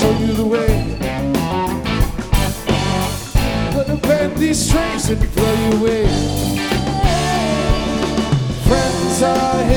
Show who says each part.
Speaker 1: show you the way. Gonna bend these strings and blow you away. Friends are here.